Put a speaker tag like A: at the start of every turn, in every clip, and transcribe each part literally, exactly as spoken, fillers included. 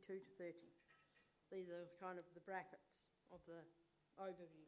A: twenty-two to thirty. These are kind of the brackets of the overview.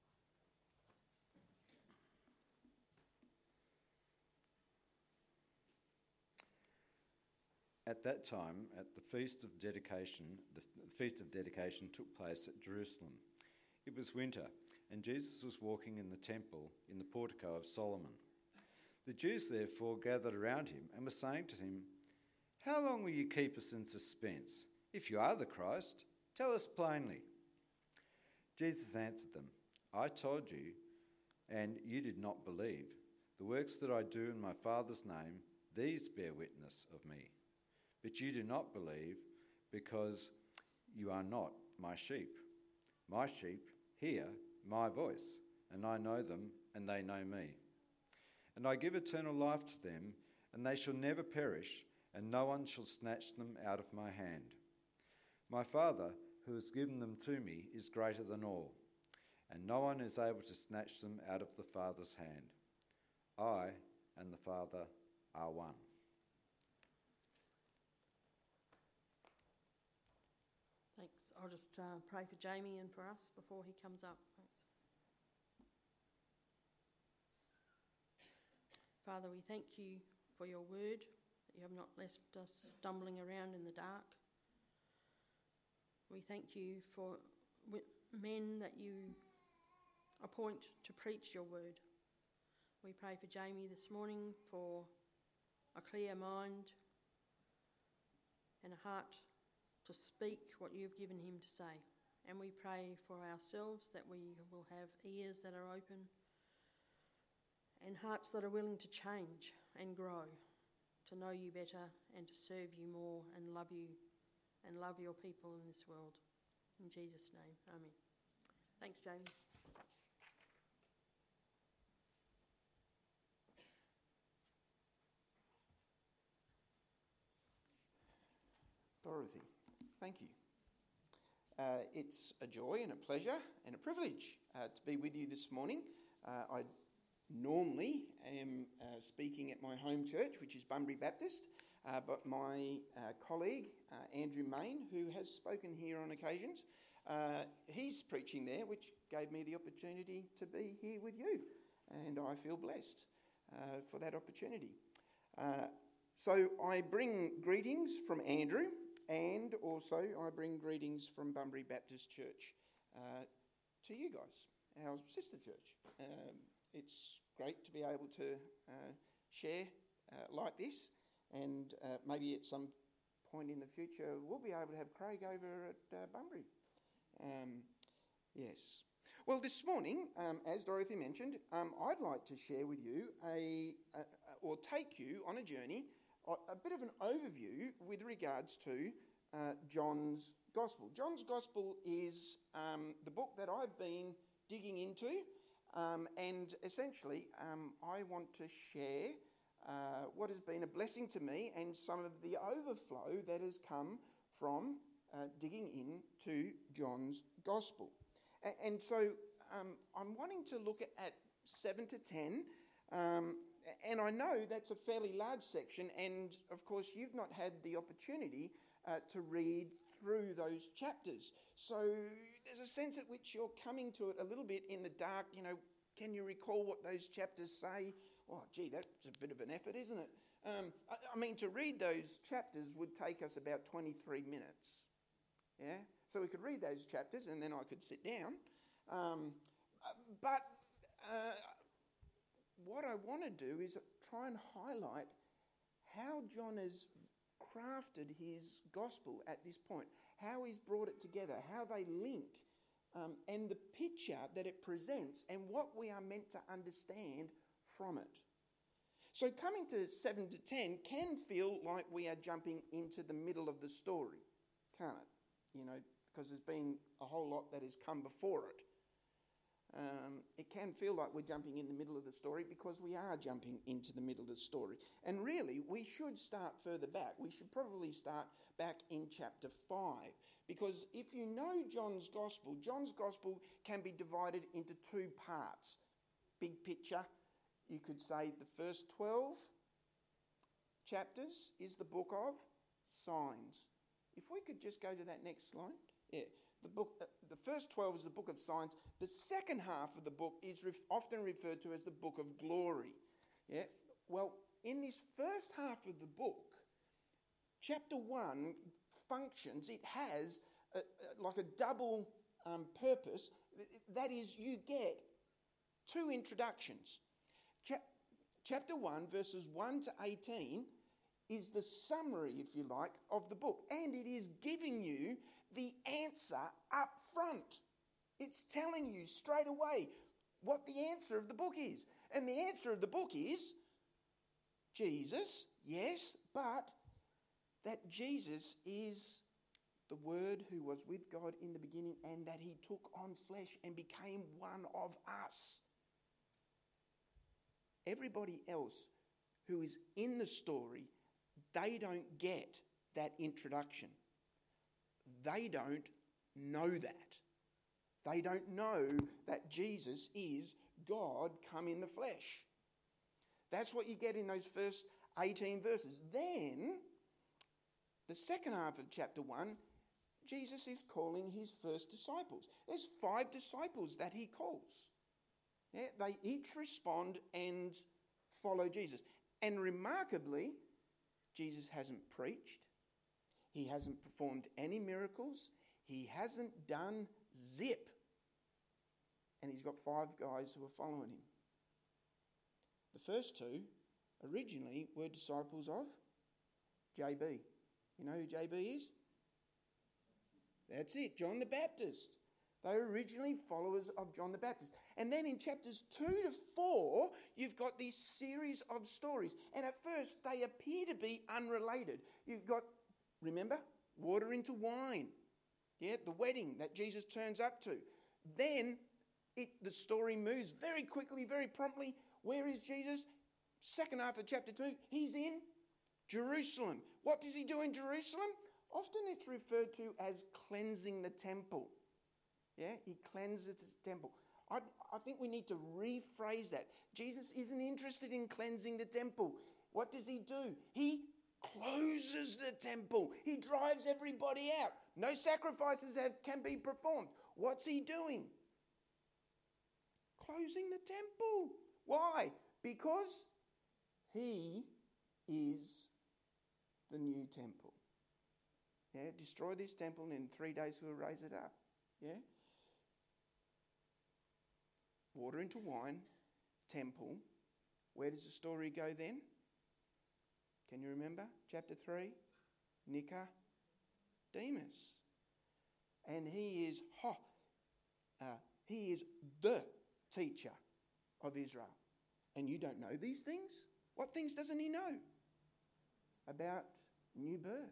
B: At that time, at the Feast of Dedication, the Feast of Dedication took place at Jerusalem. It was winter, and Jesus was walking in the temple in the portico of Solomon. The Jews therefore gathered around him and were saying to him, "How long will you keep us in suspense? If you are the Christ, tell us plainly." Jesus answered them, "I told you, and you did not believe. The works that I do in my Father's name, these bear witness of me. But you do not believe because you are not my sheep. My sheep hear my voice, and I know them, and they know me. And I give eternal life to them, and they shall never perish, and no one shall snatch them out of my hand. My Father, who has given them to me, is greater than all, and no one is able to snatch them out of the Father's hand. I and the Father are one."
A: Thanks. I'll just uh, pray for Jamie and for us before he comes up. Thanks. Father, we thank you for your word, that you have not left us stumbling around in the dark. We thank you for men that you appoint to preach your word. We pray for Jamie this morning for a clear mind and a heart to speak what you've given him to say. And we pray for ourselves that we will have ears that are open and hearts that are willing to change and grow, to know you better and to serve you more and love you and love your people in this world. In Jesus' name, amen. Thanks, Jamie.
C: Dorothy, thank you. Uh, it's a joy and a pleasure and a privilege uh, to be with you this morning. Uh, I normally am uh, speaking at my home church, which is Bunbury Baptist, uh, but my uh, colleague, uh, Andrew Main, who has spoken here on occasions, uh, he's preaching there, which gave me the opportunity to be here with you, and I feel blessed uh, for that opportunity. Uh, so I bring greetings from Andrew, and also I bring greetings from Bunbury Baptist Church uh, to you guys, our sister church. Um, it's great to be able to uh, share uh, like this, and uh, maybe at some point in the future we'll be able to have Craig over at uh, Bunbury. Um, yes. Well, this morning, um, as Dorothy mentioned, um, I'd like to share with you a, a, or take you on a journey, a bit of an overview with regards to uh, John's Gospel. John's Gospel is um, the book that I've been digging into, um, and essentially um, I want to share uh, what has been a blessing to me and some of the overflow that has come from uh, digging into John's Gospel. And, and so um, I'm wanting to look at, at seven to ten. Um, And I know that's a fairly large section, and of course you've not had the opportunity uh, to read through those chapters. So there's a sense at which you're coming to it a little bit in the dark. You know, can you recall what those chapters say? Oh, gee, that's a bit of an effort, isn't it? Um, I, I mean, to read those chapters would take us about twenty-three minutes. Yeah? So we could read those chapters and then I could sit down. Um, but... Uh, What I want to do is try and highlight how John has crafted his gospel at this point, how he's brought it together, how they link, um, and the picture that it presents and what we are meant to understand from it. So coming to seven to ten can feel like we are jumping into the middle of the story, can't it? You know, because there's been a whole lot that has come before it. Um, it can feel like we're jumping in the middle of the story because we are jumping into the middle of the story. And really, we should start further back. We should probably start back in chapter five. Because if you know John's Gospel, John's Gospel can be divided into two parts. Big picture, you could say the first twelve chapters is the book of signs. If we could just go to that next slide. Yeah, the book, uh, the first twelve is the book of signs. The second half of the book is ref- often referred to as the book of glory. Yeah, well, in this first half of the book, chapter one functions, it has a, a, like a double um, purpose. That is, you get two introductions. Cha- chapter one, verses one to eighteen, is the summary, if you like, of the book. And it is giving you the answer up front. It's telling you straight away what the answer of the book is. And the answer of the book is Jesus, yes, but that Jesus is the Word who was with God in the beginning, and that he took on flesh and became one of us. Everybody else who is in the story, they don't get that introduction. They don't know that. They don't know that Jesus is God come in the flesh. That's what you get in those first eighteen verses. Then, the second half of chapter one, Jesus is calling his first disciples. There's five disciples that he calls. Yeah, they each respond and follow Jesus. And remarkably, Jesus hasn't preached. He hasn't performed any miracles. He hasn't done zip. And he's got five guys who are following him. The first two originally were disciples of J B. You know who J B is? That's it, John the Baptist. They were originally followers of John the Baptist. And then in chapters two to four, you've got this series of stories. And at first, they appear to be unrelated. You've got, remember, water into wine. Yeah, the wedding that Jesus turns up to. Then it, the story moves very quickly, very promptly. Where is Jesus? Second half of chapter two, he's in Jerusalem. What does he do in Jerusalem? Often it's referred to as cleansing the temple. Yeah, he cleanses the temple. I, I think we need to rephrase that. Jesus isn't interested in cleansing the temple. What does he do? He closes the temple. He drives everybody out. No sacrifices have, can be performed. What's he doing? Closing the temple. Why? Because he is the new temple. Yeah, destroy this temple and in three days we'll raise it up. Yeah? Water into wine, temple. Where does the story go then? Can you remember? Chapter three, Nicodemus. And he is, oh, uh, he is the teacher of Israel. And you don't know these things? What things doesn't he know? About new birth.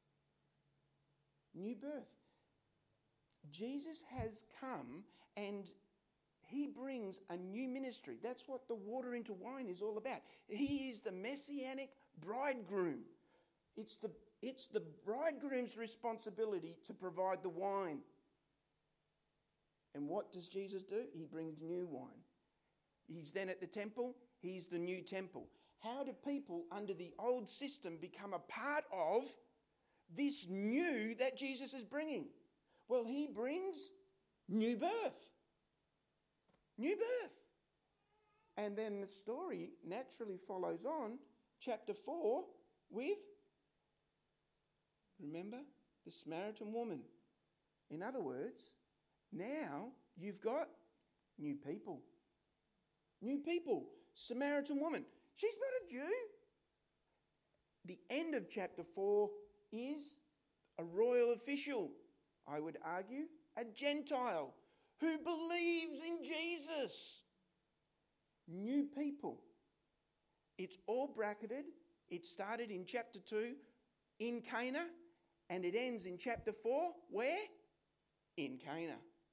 C: New birth. Jesus has come and he brings a new ministry. That's what the water into wine is all about. He is the messianic bridegroom. It's the, it's the bridegroom's responsibility to provide the wine. And what does Jesus do? He brings new wine. He's then at the temple. He's the new temple. How do people under the old system become a part of this new that Jesus is bringing? Well, he brings new birth. New birth. And then the story naturally follows on, chapter four, with, remember, the Samaritan woman. In other words, now you've got new people. New people. Samaritan woman. She's not a Jew. The end of chapter four is a royal official, I would argue, a Gentile who believes in Jesus. New people. It's all bracketed. It started in chapter two in Cana and it ends in chapter four. Where? In Cana.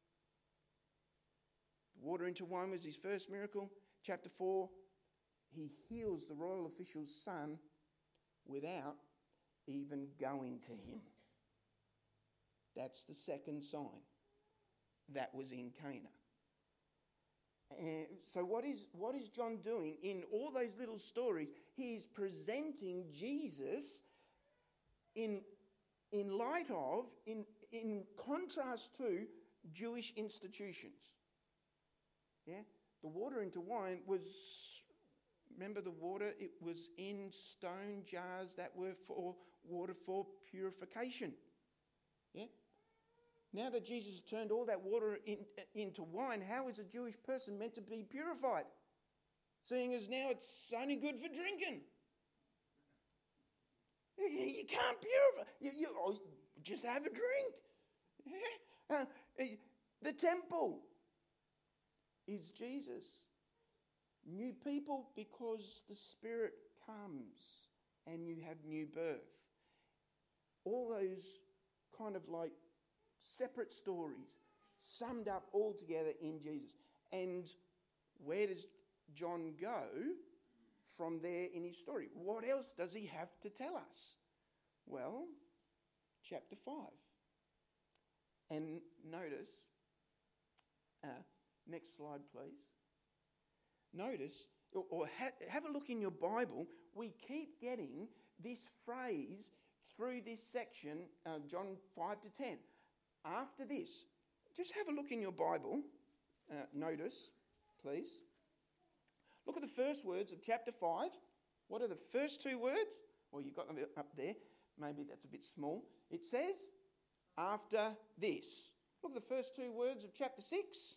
C: Water into wine was his first miracle. Chapter four, he heals the royal official's son without even going to him. That's the second sign. That was in Cana. And so what is, what is John doing in all those little stories? He's presenting Jesus in in light of, in, in contrast to Jewish institutions. Yeah? The water into wine was, remember the water, it was in stone jars that were for water for purification. Yeah? Now that Jesus has turned all that water in, into wine, how is a Jewish person meant to be purified? Seeing as now it's only good for drinking. You, you can't purify. You, you oh, just have a drink. Yeah? Uh, the temple is Jesus. New people because the Spirit comes and you have new birth. All those kind of like separate stories summed up all together in Jesus. And where does John go from there in his story? What else does he have to tell us? Well, chapter five. And notice, uh, next slide please. Notice, or, or ha- have a look in your Bible, we keep getting this phrase through this section, uh, John five to ten. After this, just have a look in your Bible. Uh, notice, please. Look at the first words of chapter five. What are the first two words? Well, you've got them up there. Maybe that's a bit small. It says, after this. Look at the first two words of chapter six.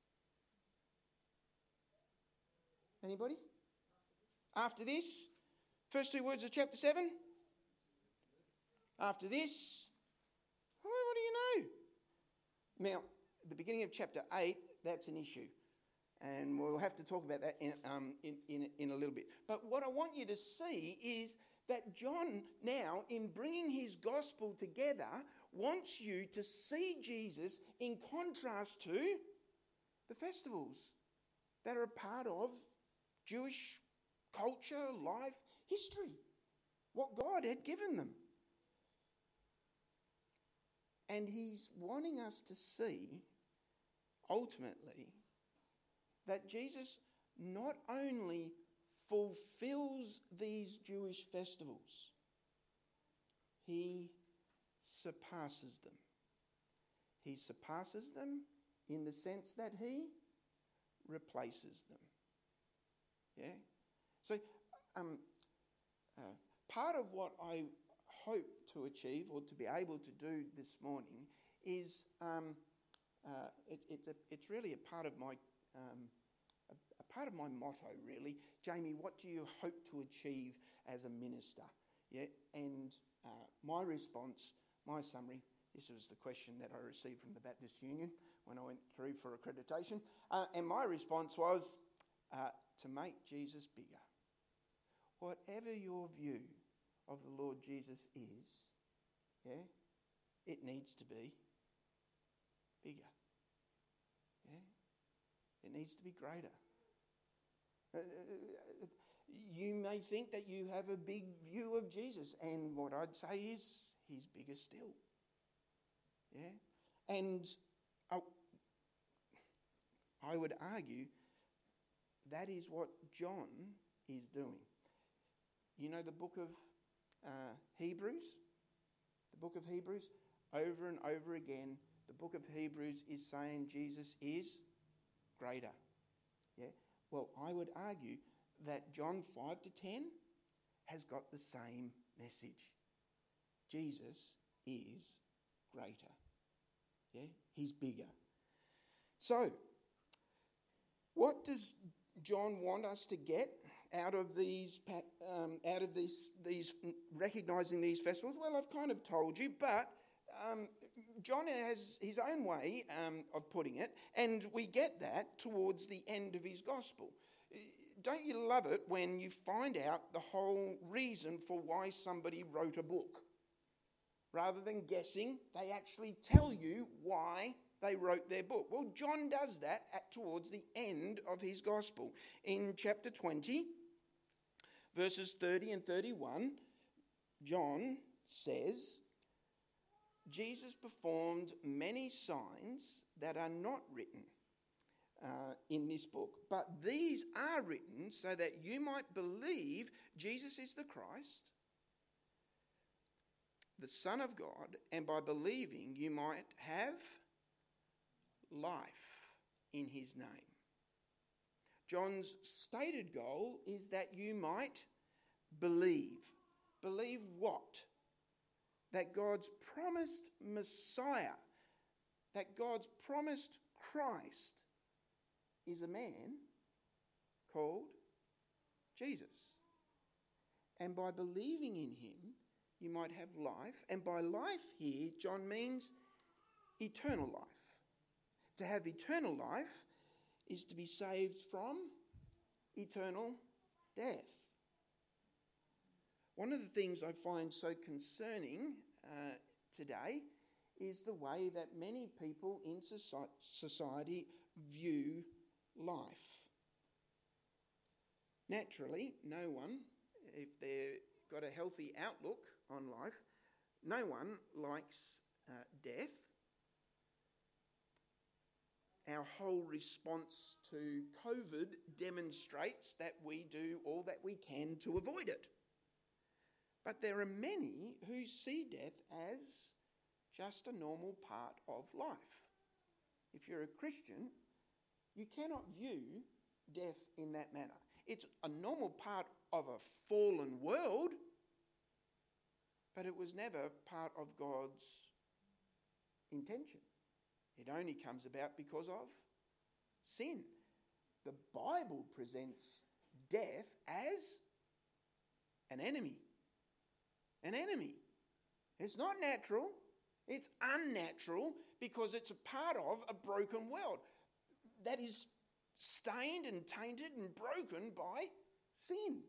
C: Anybody? After this. First two words of chapter seven. After this. Well, what do you know? Now, at the beginning of chapter eight, that's an issue. And we'll have to talk about that in, um, in, in, in a little bit. But what I want you to see is that John now, in bringing his gospel together, wants you to see Jesus in contrast to the festivals that are a part of Jewish culture, life, history, what God had given them. And he's wanting us to see, ultimately, that Jesus not only fulfills these Jewish festivals, he surpasses them. He surpasses them in the sense that he replaces them. Yeah? So, um, uh, part of what I hope to achieve or to be able to do this morning is um, uh, it, it's, a, it's really a part of my um, a, a part of my motto, really. Jamie, what do you hope to achieve as a minister? Yeah, and uh, my response, my summary. This was the question that I received from the Baptist Union when I went through for accreditation, uh, and my response was uh, to make Jesus bigger. Whatever your view of the Lord Jesus is, yeah, it needs to be bigger. Yeah, it needs to be greater. Uh, you may think that you have a big view of Jesus, and what I'd say is he's bigger still. Yeah, and I, I would argue that is what John is doing. You know the book of uh, Hebrews? The book of Hebrews, over and over again, the book of Hebrews is saying Jesus is greater. Yeah. Well, I would argue that John five to ten has got the same message. Jesus is greater. Yeah, he's bigger. So, what does John want us to get out of these, um, out of these, these recognising these festivals? Well, I've kind of told you, but um, John has his own way um, of putting it, and we get that towards the end of his gospel. Don't you love it when you find out the whole reason for why somebody wrote a book? Rather than guessing, they actually tell you why they wrote their book. Well, John does that at, towards the end of his gospel. In chapter twenty, verses thirty and thirty-one, John says, Jesus performed many signs that are not written uh, in this book, but these are written so that you might believe Jesus is the Christ, the Son of God, and by believing you might have life in his name. John's stated goal is that you might believe. Believe what? That God's promised Messiah, that God's promised Christ is a man called Jesus. And by believing in him, you might have life. And by life here, John means eternal life. To have eternal life is to be saved from eternal death. One of the things I find so concerning uh, today is the way that many people in society view life. Naturally, no one, if they've got a healthy outlook on life, no one likes uh, death. Our whole response to COVID demonstrates that we do all that we can to avoid it. But there are many who see death as just a normal part of life. If you're a Christian, you cannot view death in that manner. It's a normal part of a fallen world, but it was never part of God's intention. It only comes about because of sin. The Bible presents death as an enemy. An enemy. It's not natural. It's unnatural because it's a part of a broken world that is stained and tainted and broken by sin.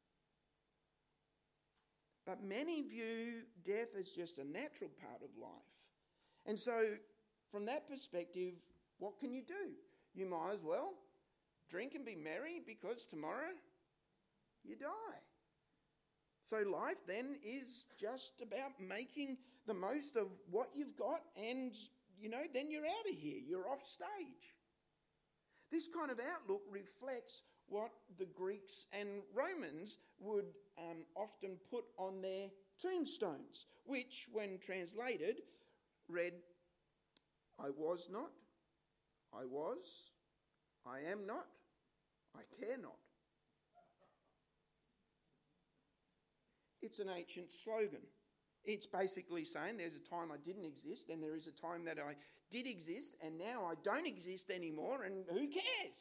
C: But many view death as just a natural part of life. And so, from that perspective, what can you do? You might as well drink and be merry because tomorrow you die. So life then is just about making the most of what you've got and, you know, then you're out of here. You're off stage. This kind of outlook reflects what the Greeks and Romans would um, often put on their tombstones, which, when translated, read, I was not, I was, I am not, I care not. It's an ancient slogan. It's basically saying there's a time I didn't exist, and there is a time that I did exist, and now I don't exist anymore, and who cares?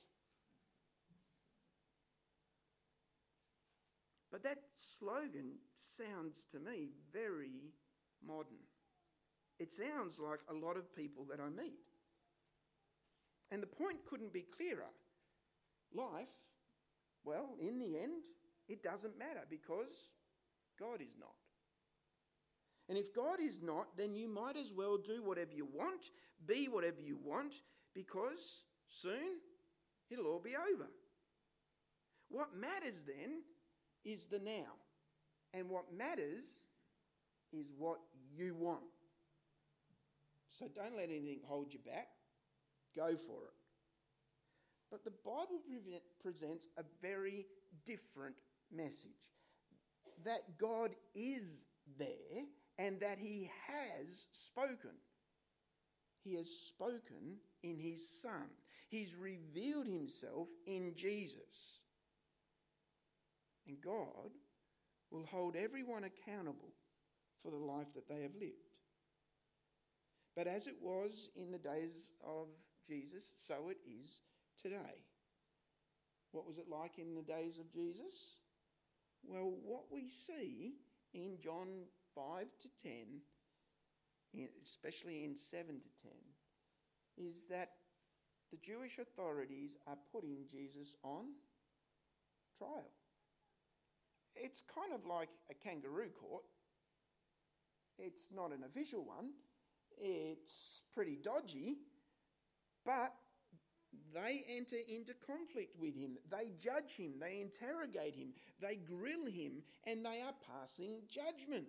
C: But that slogan sounds to me very modern. It sounds like a lot of people that I meet. And the point couldn't be clearer. Life, well, in the end, it doesn't matter because God is not. And if God is not, then you might as well do whatever you want, be whatever you want, because soon it'll all be over. What matters then is the now. And what matters is what you want. So don't let anything hold you back. Go for it. But the Bible pre- presents a very different message. That God is there and that he has spoken. He has spoken in his Son. He's revealed himself in Jesus. And God will hold everyone accountable for the life that they have lived. But as it was in the days of Jesus, so it is today. What was it like in the days of Jesus? Well, what we see in John five to ten, especially in seven to ten, is that the Jewish authorities are putting Jesus on trial. It's kind of like a kangaroo court. It's not an official one. It's pretty dodgy, but they enter into conflict with him. They judge him, they interrogate him, they grill him, and they are passing judgment.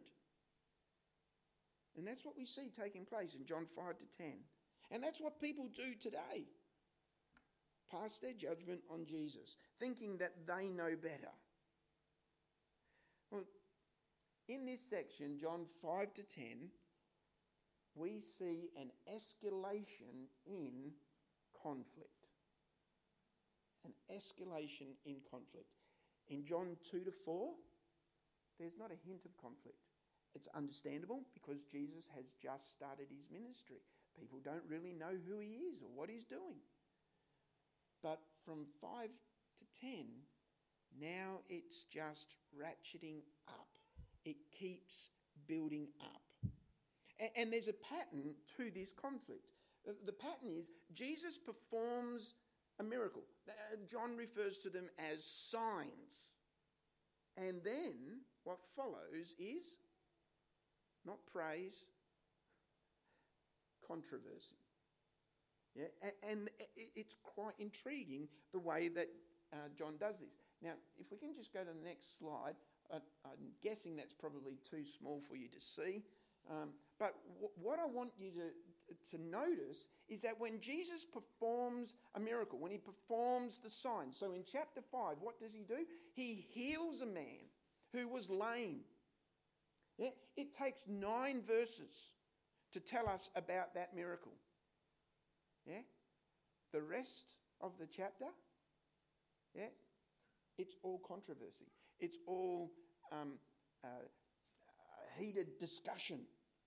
C: And that's what we see taking place in John five to ten. And that's what people do today. Pass their judgment on Jesus, thinking that they know better. Well, in this section, John five to ten, we see an escalation in conflict. An escalation in conflict. In John two to four, there's not a hint of conflict. It's understandable because Jesus has just started his ministry. People don't really know who he is or what he's doing. But from five to ten, now it's just ratcheting up. It keeps building up. And, and there's a pattern to this conflict. The, the pattern is Jesus performs a miracle. Uh, John refers to them as signs. And then what follows is not praise, controversy. Yeah, and, and it's quite intriguing the way that uh, John does this. Now, if we can just go to the next slide, I, I'm guessing that's probably too small for you to see. Um, but w- what I want you to, to notice is that when Jesus performs a miracle, when he performs the sign, so in chapter five, what does he do? He heals a man who was lame. Yeah? It takes nine verses to tell us about that miracle. Yeah? The rest of the chapter, yeah, it's all controversy. It's all um, uh, heated discussion.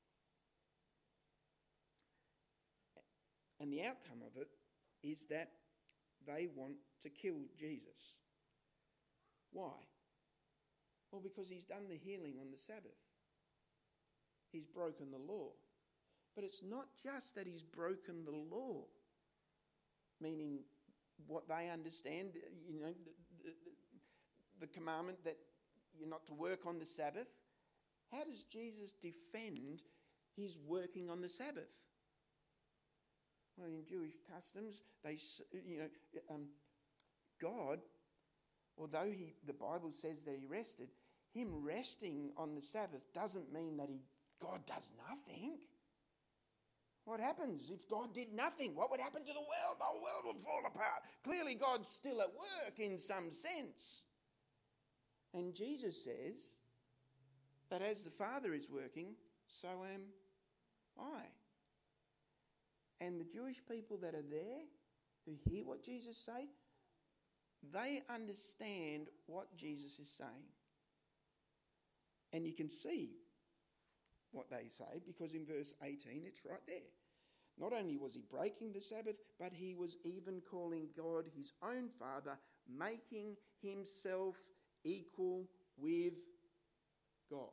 C: And the outcome of it is that they want to kill Jesus. Why? Well, because he's done the healing on the Sabbath. He's broken the law. But it's not just that he's broken the law, meaning what they understand, you know, the, the, the commandment that you're not to work on the Sabbath. How does Jesus defend his working on the Sabbath? Well, in Jewish customs, they, you know, um, God, although he, the Bible says that he rested, him resting on the Sabbath doesn't mean that he, God does nothing. What happens if God did nothing? What would happen to the world? The whole world would fall apart. Clearly, God's still at work in some sense. And Jesus says that as the Father is working, so am I. And the Jewish people that are there, who hear what Jesus say, they understand what Jesus is saying. And you can see what they say, because in verse eighteen, it's right there. Not only was he breaking the Sabbath, but he was even calling God his own Father, making himself equal with God.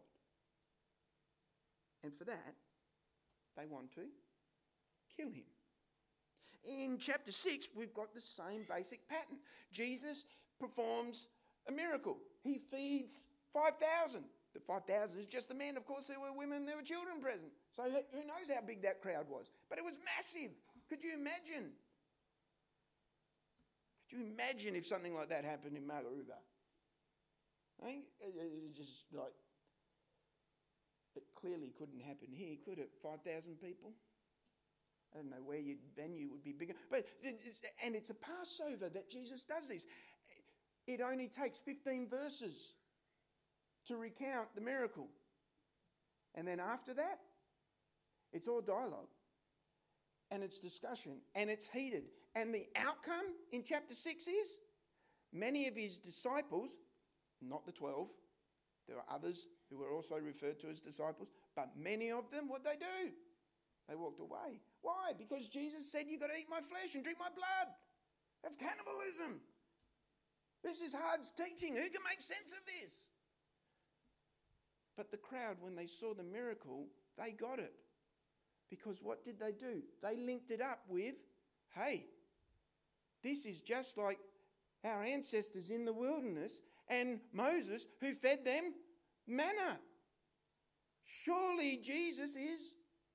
C: And for that, they want to kill him. In chapter six, we've got the same basic pattern. Jesus performs a miracle. He feeds five thousand. The five thousand is just the men. Of course, there were women, there were children present. So who knows how big that crowd was. But it was massive. Could you imagine? Could you imagine if something like that happened in Magarooba? I think it just like, it clearly couldn't happen here, could it? five thousand people? I don't know where your venue would be bigger. But, and it's a Passover that Jesus does this. It only takes fifteen verses to recount the miracle. And then after that, it's all dialogue. And it's discussion. And it's heated. And the outcome in chapter six is many of his disciples, not the twelve, there are others who were also referred to as disciples, but many of them, what they do? They walked away. Why? Because Jesus said, you've got to eat my flesh and drink my blood. That's cannibalism. This is hard teaching. Who can make sense of this? But the crowd, when they saw the miracle, they got it. Because what did they do? They linked it up with, hey, this is just like our ancestors in the wilderness and Moses who fed them manna. Surely Jesus is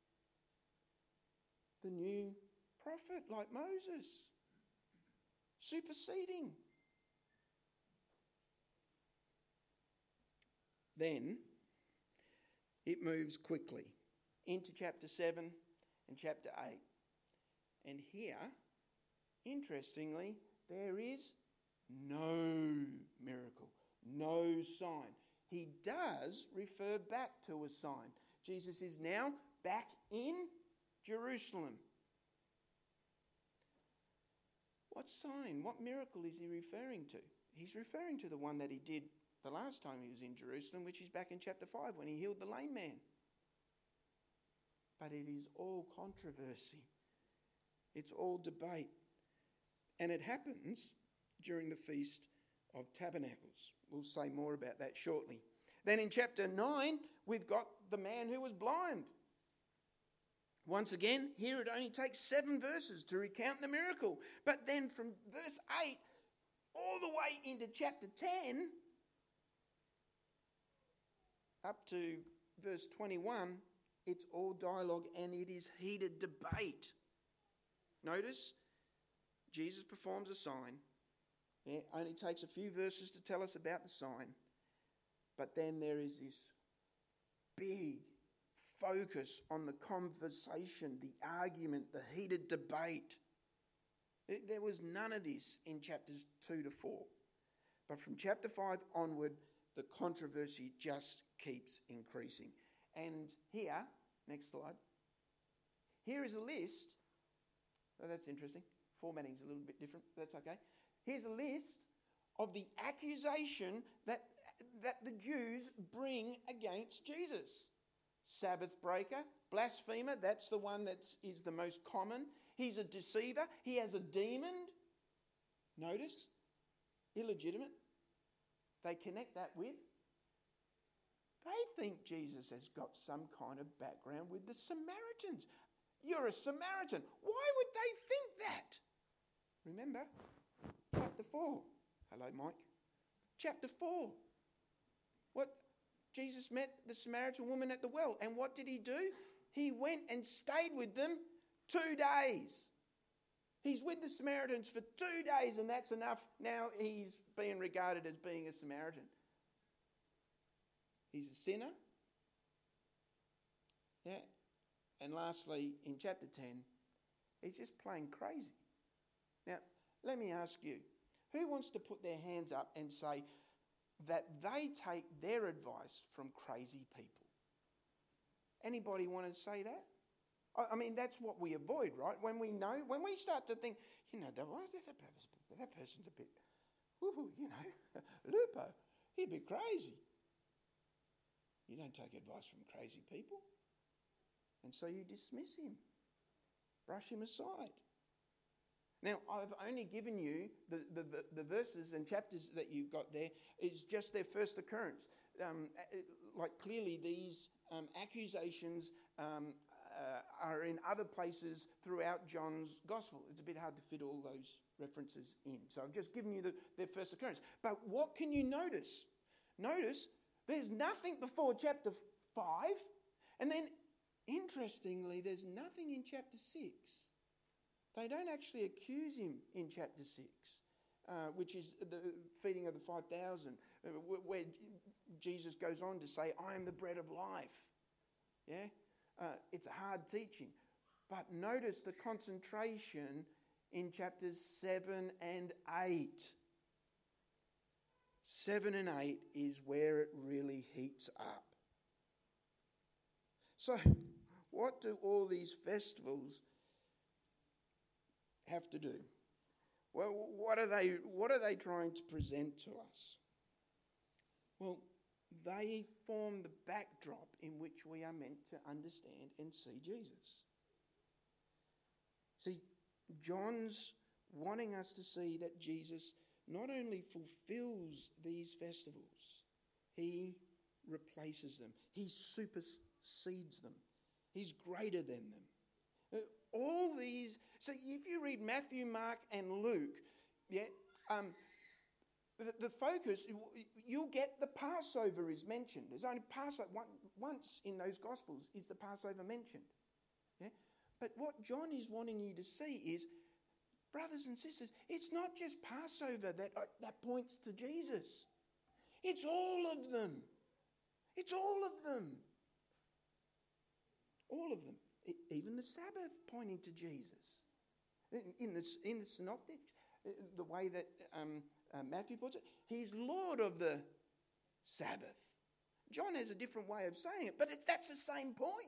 C: the new prophet like Moses, superseding. Then it moves quickly into chapter seven and chapter eight. And here, interestingly, there is no miracle, no sign. he does refer back to a sign. Jesus is now back in Jerusalem. What sign, what miracle is he referring to? He's referring to the one that he did the last time he was in Jerusalem, which is back in chapter five when he healed the lame man. But it is all controversy. It's all debate. And it happens during the Feast of Tabernacles. We'll say more about that shortly. Then in chapter nine, we've got the man who was blind. Once again, here it only takes seven verses to recount the miracle. But then from verse eight all the way into chapter ten, up to verse twenty-one, it's all dialogue and it is heated debate. Notice, Jesus performs a sign. It only takes a few verses to tell us about the sign. But then there is this big focus on the conversation, the argument, the heated debate. There was none of this in chapters two to four. But from chapter five onward, the controversy just keeps increasing. And here, next slide, here is a list. Oh, that's interesting. Formatting's a little bit different, but that's okay. Here's a list of the accusation that, that the Jews bring against Jesus. Sabbath breaker, blasphemer, that's the one that is the most common. He's a deceiver. He has a demon. Notice, illegitimate. They connect that with, they think Jesus has got some kind of background with the Samaritans. You're a Samaritan. Why would they think that? Remember, chapter four. Hello, Mike. Chapter four. What? Jesus met the Samaritan woman at the well. And what did he do? He went and stayed with them two days. He's with the Samaritans for two days and that's enough. Now he's being regarded as being a Samaritan. He's a sinner. Yeah. And lastly, in chapter ten, he's just plain crazy. Now, let me ask you, who wants to put their hands up and say that they take their advice from crazy people? Anybody want to say that? I mean, that's what we avoid, right? When we know, when we start to think, you know, that, that, that person's a bit, woohoo, you know, Lupo, he's a bit crazy. You don't take advice from crazy people. And so you dismiss him, brush him aside. Now, I've only given you the, the, the verses and chapters that you've got there. It's just their first occurrence. Um, like clearly these um, accusations um, uh, are in other places throughout John's Gospel. It's a bit hard to fit all those references in. So I've just given you the, their first occurrence. But what can you notice? Notice there's nothing before chapter five. And then, interestingly, there's nothing in chapter six. They don't actually accuse him in chapter six, uh, which is the feeding of the five thousand, uh, where Jesus goes on to say, I am the bread of life. Yeah? Uh, it's a hard teaching. But notice the concentration in chapters seven and eight. seven and eight is where it really heats up. So, what do all these festivals have to do? Well, what are they, what are they trying to present to us? Well, they form the backdrop in which we are meant to understand and see Jesus. See, John's wanting us to see that Jesus not only fulfills these festivals, he replaces them. He supersedes them. He's greater than them. All these, so if you read Matthew, Mark and Luke, yeah, um, the, the focus, you'll get the Passover is mentioned. There's only Passover, one, once in those Gospels is the Passover mentioned. Yeah? But what John is wanting you to see is, brothers and sisters, it's not just Passover that, uh, that points to Jesus. It's all of them. It's all of them. All of them. Even the Sabbath pointing to Jesus. In the, in the Synoptics, the way that um, uh, Matthew puts it, he's Lord of the Sabbath. John has a different way of saying it, but it, that's the same point.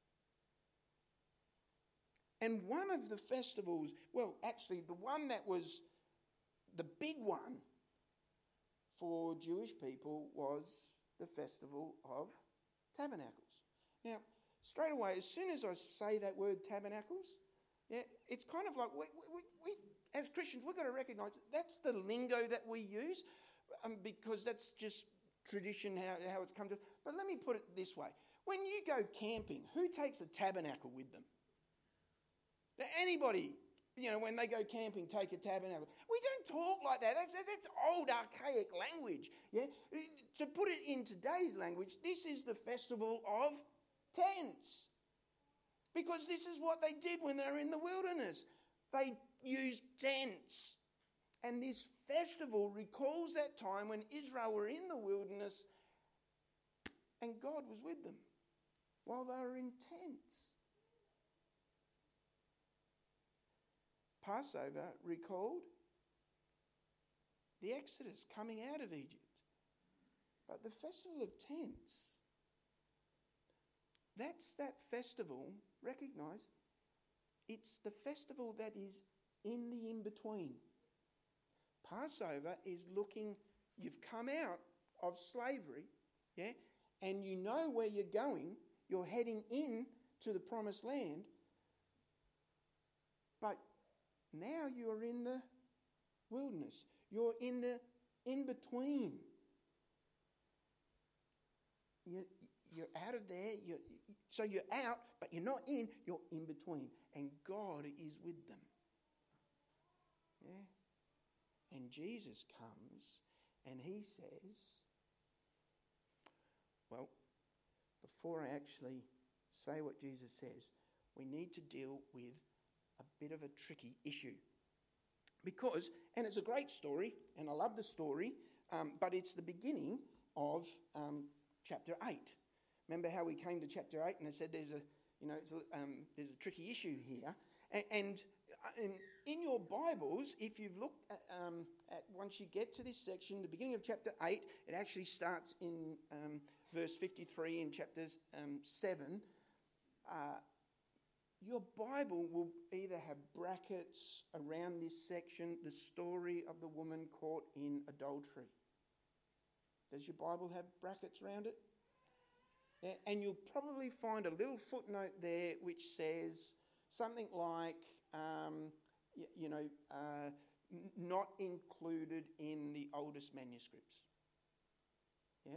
C: And one of the festivals, well, actually the one that was the big one for Jewish people was the Festival of Tabernacles. Now, straight away, as soon as I say that word tabernacles, yeah, it's kind of like we, we, we as Christians, we've got to recognise that's the lingo that we use um, because that's just tradition, how, how it's come to. But let me put it this way. When you go camping, who takes a tabernacle with them? Now, anybody, you know, when they go camping, take a tabernacle. We don't talk like that. That's, that's old, archaic language. Yeah, to put it in today's language, this is the festival of tents. Because this is what they did when they were in the wilderness. They used tents. And this festival recalls that time when Israel were in the wilderness and God was with them while they were in tents. Passover recalled the Exodus coming out of Egypt. But the Festival of Tents, that's that festival, recognise, it's the festival that is in the in-between. Passover is looking, you've come out of slavery, yeah, and you know where you're going, you're heading in to the promised land, but now you're in the wilderness. You're in the in-between. You're, you're out of there, you're, so you're out, but you're not in, you're in between. And God is with them. Yeah? And Jesus comes and he says, well, before I actually say what Jesus says, we need to deal with a bit of a tricky issue. Because, and it's a great story, and I love the story, um, but it's the beginning of um, chapter eight. Remember how we came to chapter eight and I said there's a, you know, it's a, um, there's a tricky issue here. And, and, and in your Bibles, if you've looked at, um, at, once you get to this section, the beginning of chapter eight, it actually starts in um, verse fifty-three in chapter um, seven. Uh, Your Bible will either have brackets around this section, the story of the woman caught in adultery. Does your Bible have brackets around it? Yeah, and you'll probably find a little footnote there which says something like, um, you, you know, uh, n- not included in the oldest manuscripts. Yeah?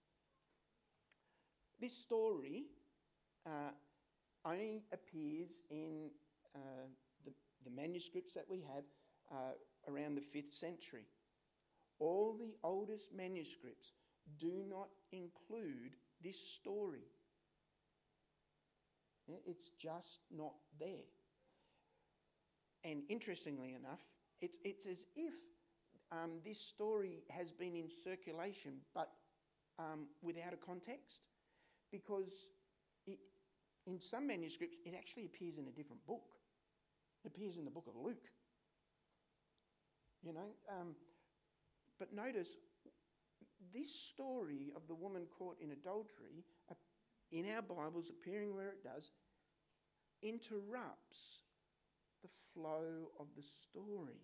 C: This story Uh, only appears in uh, the, the manuscripts that we have uh, around the fifth century. All the oldest manuscripts do not include this story. Yeah, it's just not there. And interestingly enough, it, it's as if um, this story has been in circulation, but um, without a context, because it, in some manuscripts, it actually appears in a different book. It appears in the book of Luke. You know, um, but notice, this story of the woman caught in adultery, uh, in our Bibles, appearing where it does, interrupts the flow of the story.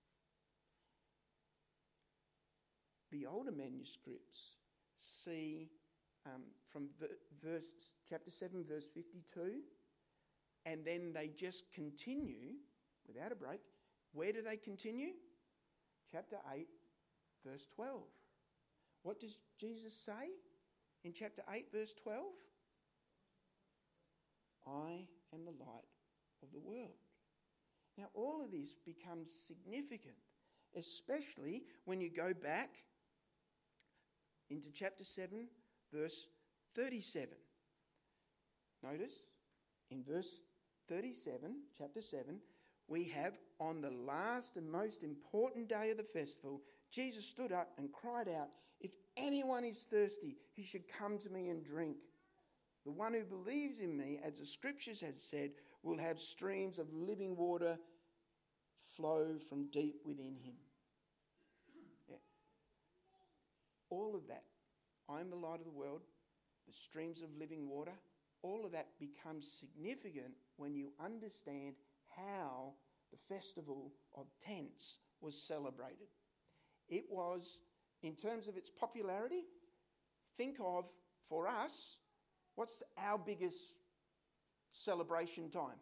C: The older manuscripts see Um, from verse chapter seven, verse fifty-two, and then they just continue without a break. Where do they continue? Chapter eight, verse twelve. What does Jesus say in chapter eight, verse twelve? I am the light of the world. Now, all of this becomes significant, especially when you go back into chapter seven, verse thirty-seven. Notice, in verse thirty-seven, chapter seven, we have, on the last and most important day of the festival, Jesus stood up and cried out, "If anyone is thirsty, he should come to me and drink. The one who believes in me, as the scriptures had said, will have streams of living water flow from deep within him." Yeah. All of that I am the light of the world, the streams of living water, all of that becomes significant when you understand how the Festival of Tents was celebrated. It was, in terms of its popularity, think of, for us, what's our biggest celebration time?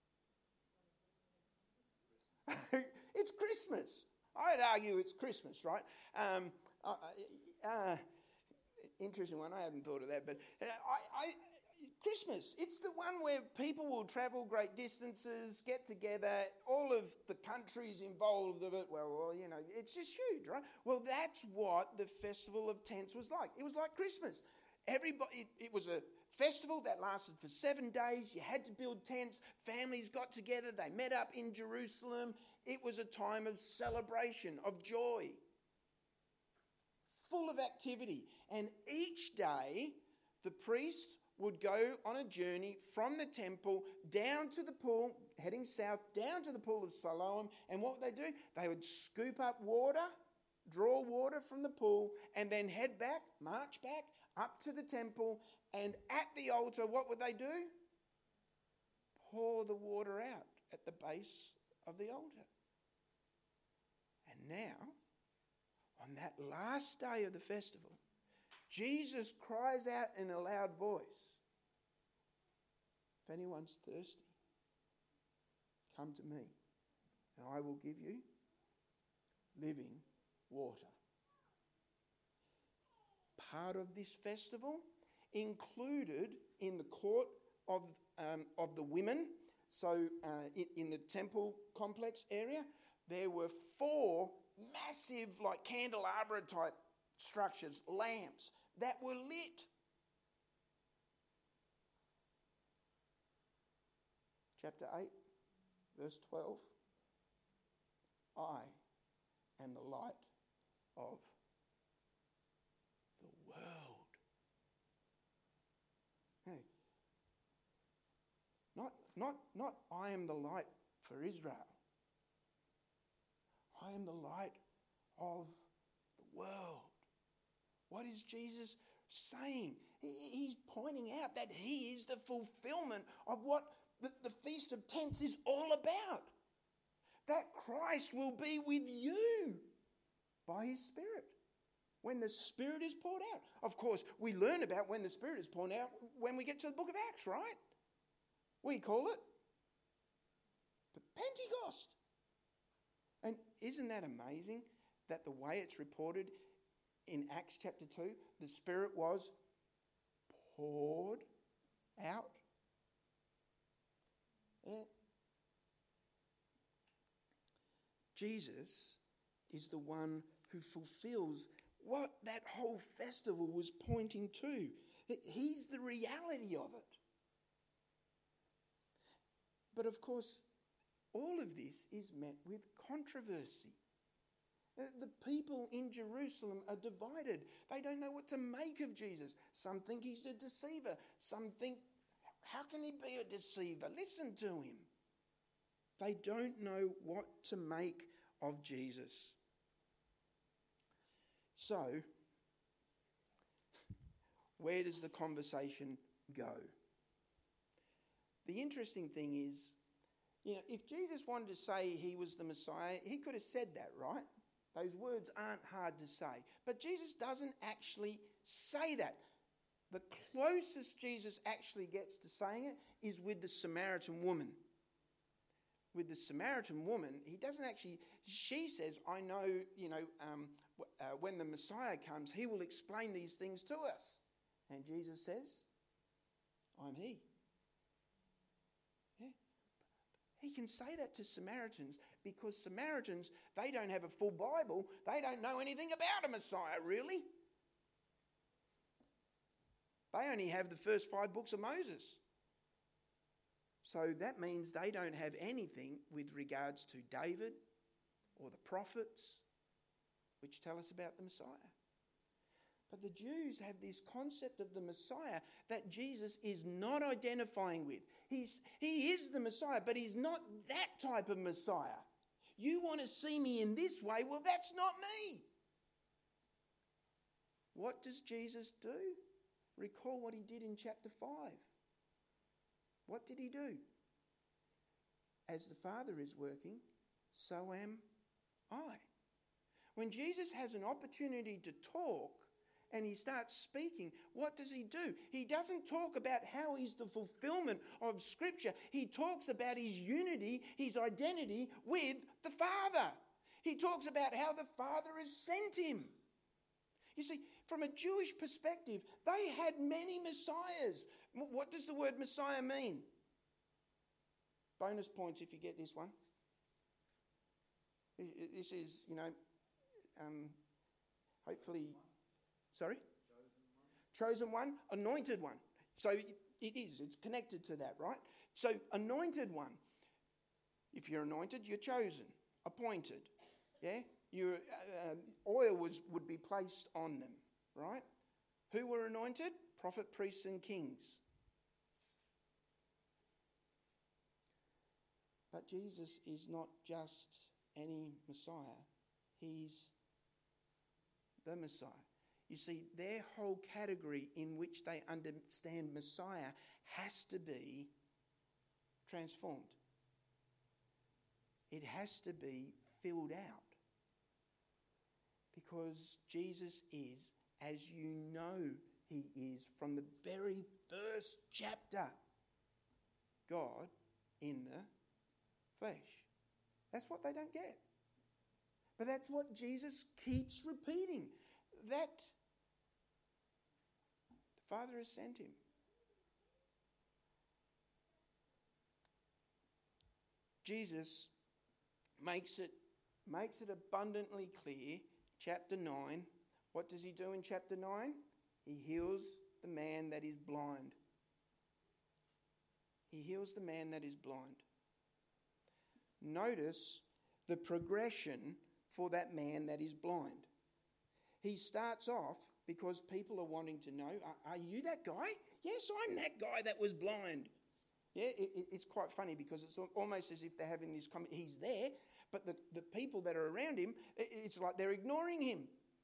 C: It's Christmas. I'd argue it's Christmas, right? Um, uh, uh, interesting one. I hadn't thought of that, but uh, I, I, Christmas. It's the one where people will travel great distances, get together. All of the countries involved of it. Well, well, you know, it's just huge, right? Well, that's what the Festival of Tents was like. It was like Christmas. Everybody. It, it was a festival that lasted for seven days. You had to build tents. Families got together. They met up in Jerusalem. It was a time of celebration, of joy, full of activity. And each day, the priests would go on a journey from the temple down to the pool, heading south, down to the pool of Siloam. And what would they do? They would scoop up water, draw water from the pool, and then head back, march back, up to the temple. And at the altar, what would they do? Pour the water out at the base of the altar. And now, on that last day of the festival, Jesus cries out in a loud voice, "If anyone's thirsty, come to me, and I will give you living water." Part of this festival included in the court of, um, of the women, so uh, in, in the temple complex area, there were four massive, like candelabra type structures, lamps that were lit. Chapter eight, verse twelve. I am the light of the world. Hey, not, not, not I am the light for Israel. I am the light of the world. What is Jesus saying? He's pointing out that he is the fulfillment of what the, the Feast of Tents is all about. That Christ will be with you by his Spirit when the Spirit is poured out. Of course, we learn about when the Spirit is poured out when we get to the book of Acts, right? We call it the Pentecost. And isn't that amazing that the way it's reported in Acts chapter two, the Spirit was poured out? Yeah. Jesus is the one who fulfills what that whole festival was pointing to. He's the reality of it. But of course, all of this is met with controversy. The people in Jerusalem are divided. They don't know what to make of Jesus. Some think he's a deceiver. Some think, how can he be a deceiver? Listen to him. They don't know what to make of Jesus. So, where does the conversation go? The interesting thing is, you know, if Jesus wanted to say he was the Messiah, he could have said that, right? Those words aren't hard to say. But Jesus doesn't actually say that. The closest Jesus actually gets to saying it is with the Samaritan woman. With the Samaritan woman, he doesn't actually, she says, I know, you know, um, uh, when the Messiah comes, he will explain these things to us. And Jesus says, I'm he. Yeah. He can say that to Samaritans because Samaritans, they don't have a full Bible. They don't know anything about a Messiah, really. They only have the first five books of Moses. So that means they don't have anything with regards to David or the prophets, which tell us about the Messiah. But the Jews have this concept of the Messiah that Jesus is not identifying with. He's, he is the Messiah, but he's not that type of Messiah. You want to see me in this way? Well, that's not me. What does Jesus do? Recall what he did in chapter five. What did he do? As the Father is working, so am I. When Jesus has an opportunity to talk and he starts speaking, what does he do? He doesn't talk about how he's the fulfillment of Scripture. He talks about his unity, his identity with the Father. He talks about how the Father has sent him. You see, from a Jewish perspective, they had many Messiahs. What does the word Messiah mean? Bonus points if you get this one. This is, you know, um, hopefully, sorry? Chosen one. Chosen one, anointed one. So it is, it's connected to that, right? So anointed one. If you're anointed, you're chosen, appointed. Yeah? Your uh, oil was, would be placed on them, right? Who were anointed? Prophet, priests and kings. But Jesus is not just any Messiah. He's the Messiah. You see, their whole category in which they understand Messiah has to be transformed. It has to be filled out. Because Jesus is, as you know he is from the very first chapter, God in the flesh. That's what they don't get. But that's what Jesus keeps repeating. That the Father has sent him. Jesus makes it, makes it abundantly clear. Chapter nine. What does he do in chapter nine? He heals the man that is blind. He heals the man that is blind. Notice the progression for that man that is blind. He starts off because people are wanting to know, are, are you that guy? Yes, I'm that guy that was blind. Yeah, it, it, it's quite funny because it's almost as if they're having this comment. He's there, but the, the people that are around him, it, it's like they're ignoring him.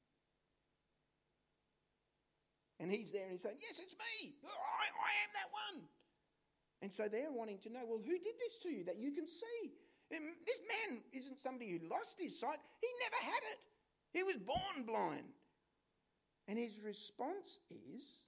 C: And he's there and he's saying, yes, it's me. I, I am that one. And so they're wanting to know, well, who did this to you that you can see? This man isn't somebody who lost his sight. He never had it. He was born blind. And his response is,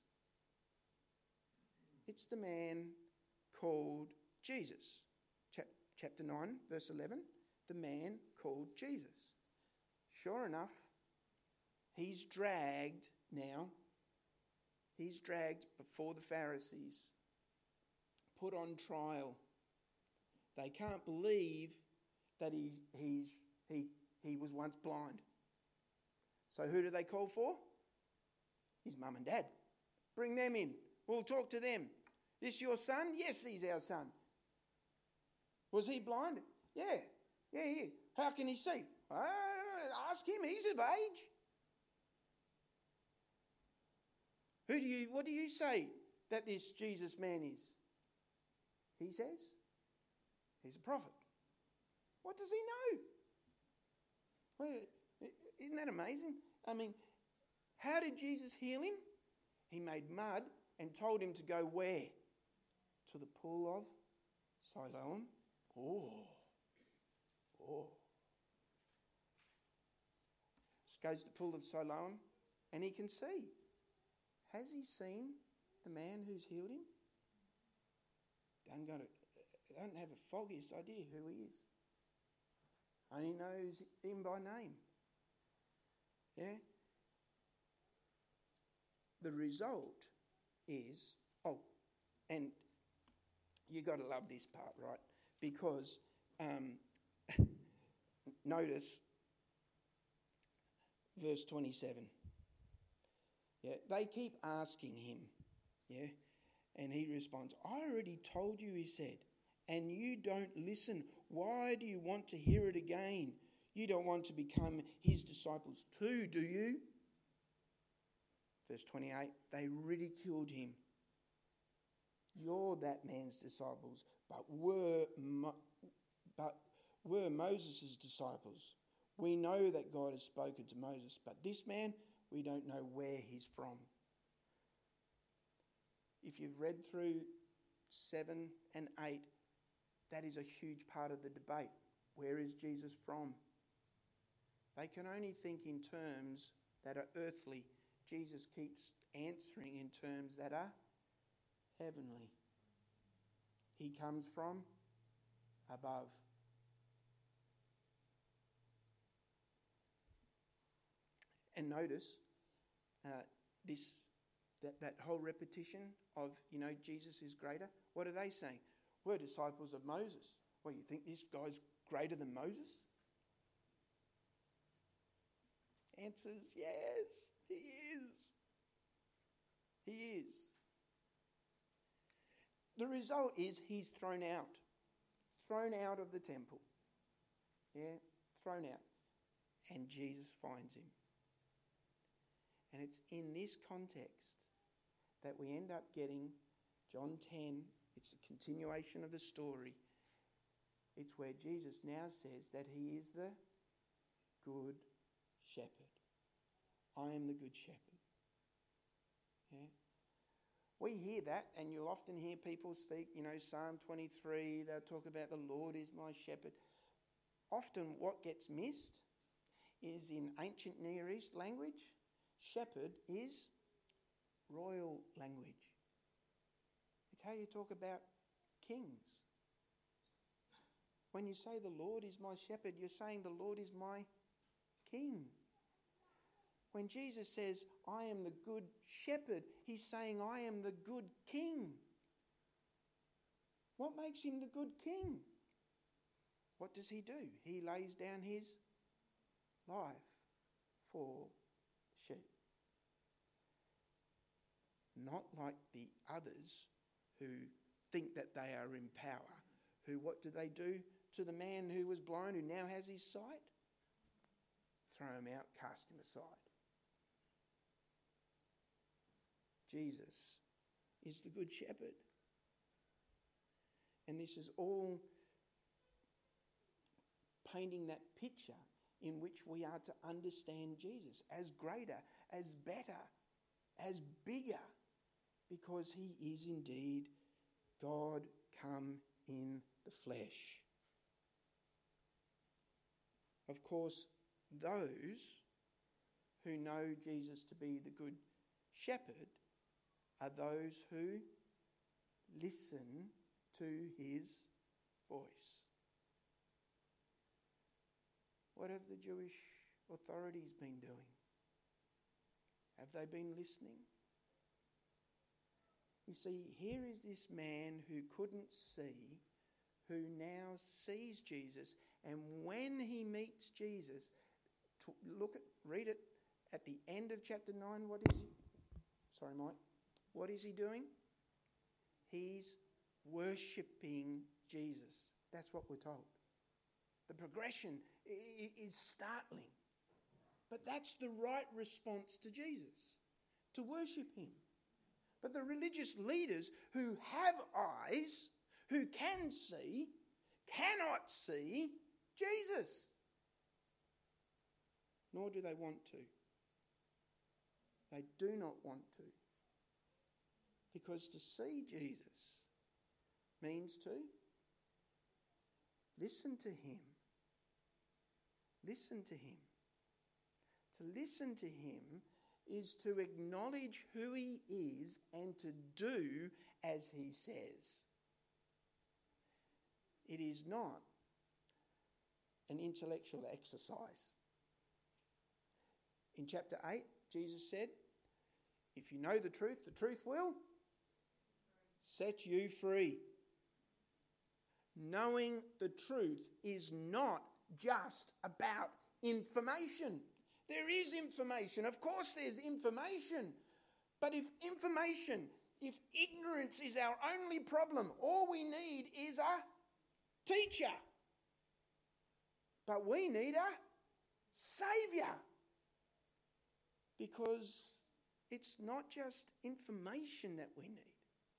C: it's the man called Jesus. Chap- chapter nine, verse eleven, the man called Jesus. Sure enough, he's dragged now. He's dragged before the Pharisees, put on trial. They can't believe that he, he's, he, he was once blind. So who do they call for? His mum and dad. Bring them in. We'll talk to them. This your son? Yes, he's our son. Was he blind? Yeah. Yeah, yeah. How can he see? Uh, ask him. He's of age. Who do you? What do you say that this Jesus man is? He says he's a prophet. What does he know? Well, isn't that amazing? I mean, how did Jesus heal him? He made mud and told him to go where? To the pool of Siloam. Oh, oh. Goes to the pool of Siloam and he can see. Has he seen the man who's healed him? Don't, got a, don't have a foggiest idea who he is. Only knows him by name. Yeah? The result is, oh, and you got to love this part, right? Because um, notice verse twenty-seven. Yeah, they keep asking him, yeah, and he responds, I already told you, he said, and you don't listen. Why do you want to hear it again? You don't want to become his disciples too, do you? Verse twenty-eight, they ridiculed him. You're that man's disciples, but were, Mo- but were Moses' disciples. We know that God has spoken to Moses, but this man, We don't know where he's from. If you've read through seven and eight, that is a huge part of the debate. Where is Jesus from? They can only think in terms that are earthly. Jesus keeps answering in terms that are heavenly. He comes from above. And notice uh, this that, that whole repetition of, you know, Jesus is greater. What are they saying? We're disciples of Moses. Well, you think this guy's greater than Moses? Answers, yes, he is. He is. The result is he's thrown out. Thrown out of the temple. Yeah, thrown out. And Jesus finds him. And it's in this context that we end up getting John ten. It's a continuation of the story. It's where Jesus now says that he is the good shepherd. I am the good shepherd. Yeah. We hear that, and you'll often hear people speak, you know, Psalm twenty-three, they'll talk about the Lord is my shepherd. Often what gets missed is in ancient Near East language, shepherd is royal language. It's how you talk about kings. When you say the Lord is my shepherd, you're saying the Lord is my king. When Jesus says, I am the good shepherd, he's saying, I am the good king. What makes him the good king? What does he do? He lays down his life for sheep. Not like the others who think that they are in power, who, what do they do to the man who was blind, who now has his sight? Throw him out, cast him aside. Jesus is the good shepherd. And this is all painting that picture in which we are to understand Jesus as greater, as better, as bigger, because he is indeed God come in the flesh. Of course, those who know Jesus to be the good shepherd are those who listen to his voice. What have the Jewish authorities been doing? Have they been listening? You see, here is this man who couldn't see, who now sees Jesus, and when he meets Jesus, to look at, read it at the end of chapter nine. What is he? Sorry, Mike. What is he doing? He's worshipping Jesus. That's what we're told. The progression is startling. But that's the right response to Jesus, to worship him. But the religious leaders who have eyes, who can see, cannot see Jesus. Nor do they want to. They do not want to. Because to see Jesus means to listen to him. Listen to him. To listen to him is to acknowledge who he is and to do as he says. It is not an intellectual exercise. In chapter eight, Jesus said, if you know the truth, the truth will set you free. Knowing the truth is not just about information. There is information. Of course there's information. But if information, if ignorance is our only problem, all we need is a teacher. But we need a saviour. Because it's not just information that we need.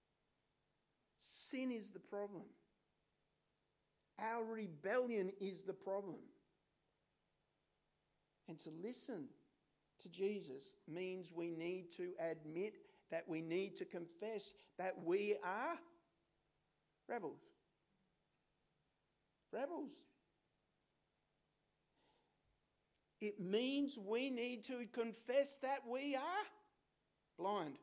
C: Sin is the problem. Our rebellion is the problem. And to listen to Jesus means we need to admit that we need to confess that we are rebels. Rebels. It means we need to confess that we are blind.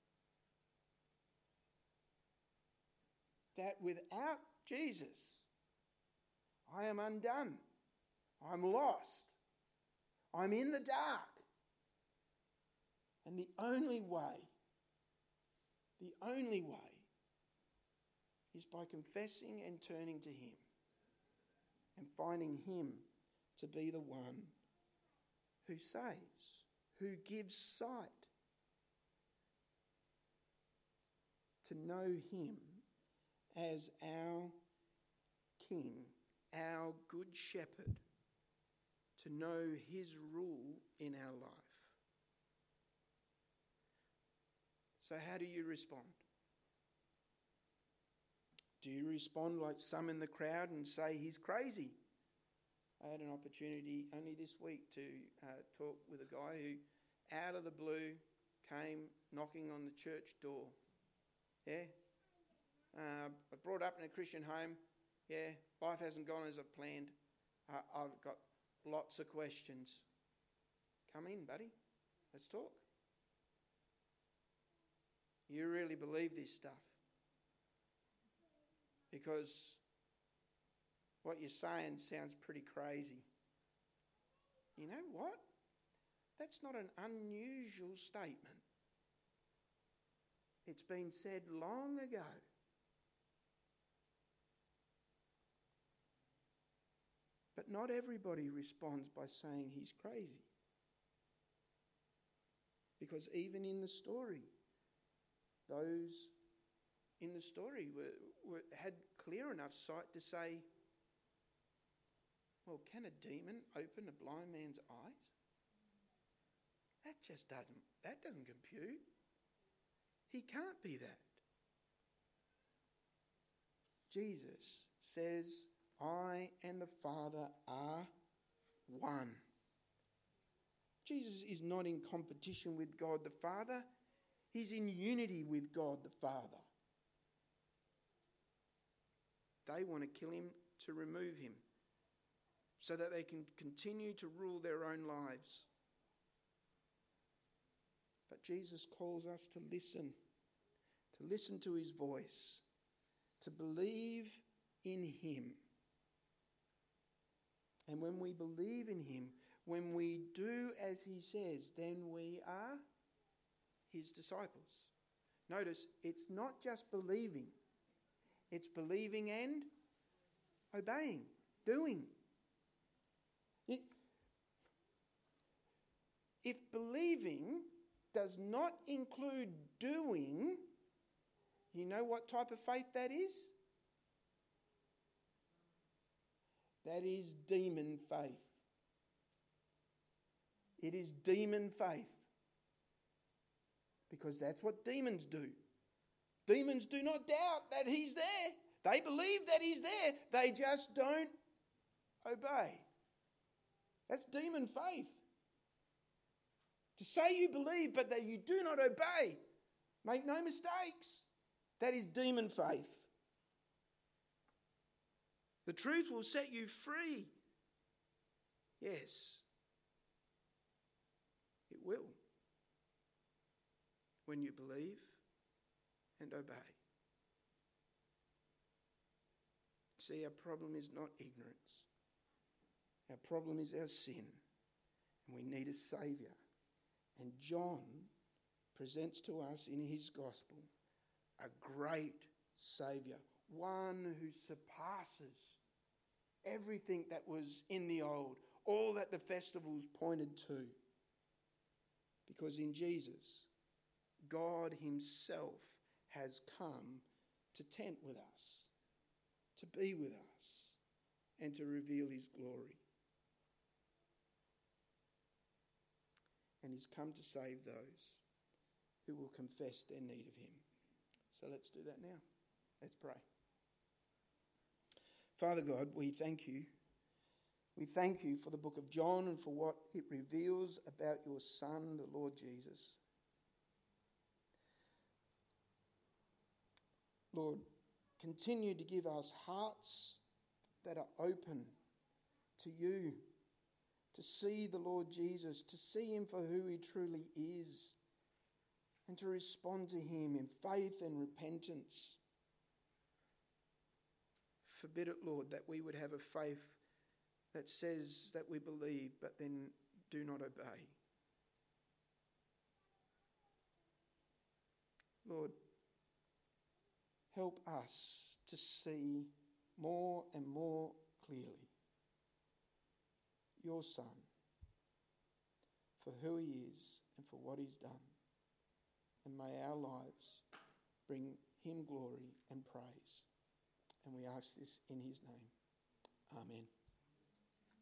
C: That without Jesus, I am undone. I'm lost. I'm in the dark. And the only way, the only way is by confessing and turning to Him and finding Him to be the one who saves, who gives sight. To know Him as our King, our Good Shepherd, to know His rule in our life. So how do you respond? Do you respond like some in the crowd and say, he's crazy? I had an opportunity only this week to uh, talk with a guy who, out of the blue, came knocking on the church door. Yeah? Uh, I brought up in a Christian home. Yeah, life hasn't gone as I've planned. Uh, I've got lots of questions. Come in, buddy. Let's talk. You really believe this stuff? Because what you're saying sounds pretty crazy. You know what? That's not an unusual statement. It's been said long ago. But not everybody responds by saying he's crazy. Because even in the story, those in the story were, were, had clear enough sight to say, well, can a demon open a blind man's eyes? That just doesn't, that doesn't compute. He can't be that. Jesus says, I and the Father are one. Jesus is not in competition with God the Father. He's in unity with God the Father. They want to kill him to remove him so that they can continue to rule their own lives. But Jesus calls us to listen, to listen to his voice, to believe in him. And when we believe in him, when we do as he says, then we are his disciples. Notice, it's not just believing. It's believing and obeying, doing. It, if believing does not include doing, you know what type of faith that is? That is demon faith. It is demon faith. Because that's what demons do. Demons do not doubt that he's there. They believe that he's there. They just don't obey. That's demon faith. To say you believe but that you do not obey, make no mistakes, that is demon faith. The truth will set you free. Yes, it will. When you believe and obey. See, our problem is not ignorance. Our problem is our sin. And we need a Saviour. And John presents to us in his gospel a great Saviour. One who surpasses everything that was in the old. All that the festivals pointed to. Because in Jesus, God himself has come to tent with us, to be with us, and to reveal his glory. And he's come to save those who will confess their need of him. So let's do that now. Let's pray. Father God, we thank you We thank you for the book of John and for what it reveals about your Son, the Lord Jesus. Lord, continue to give us hearts that are open to you, to see the Lord Jesus, to see him for who he truly is, and to respond to him in faith and repentance. Forbid it, Lord, that we would have a faith that says that we believe but then do not obey. Lord, help us to see more and more clearly your Son for who he is and for what he's done. And may our lives bring him glory and praise. And we ask this in his name. Amen.